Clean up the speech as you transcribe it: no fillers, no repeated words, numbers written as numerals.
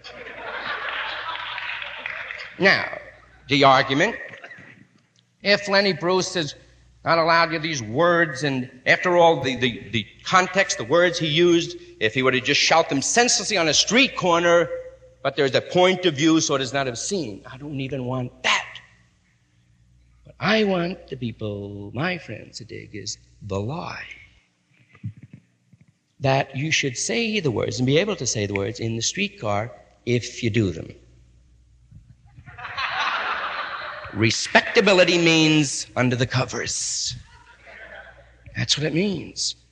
Now, the argument, if Lenny Bruce has not allowed you these words, and after all, the context, the words he used, if he were to just shout them senselessly on a street corner, but there's a point of view so it is not obscene. I don't even want that. What I want the people, my friends, to dig is the lie. That you should say the words and be able to say the words in the streetcar if you do them. Respectability means under the covers. That's what it means.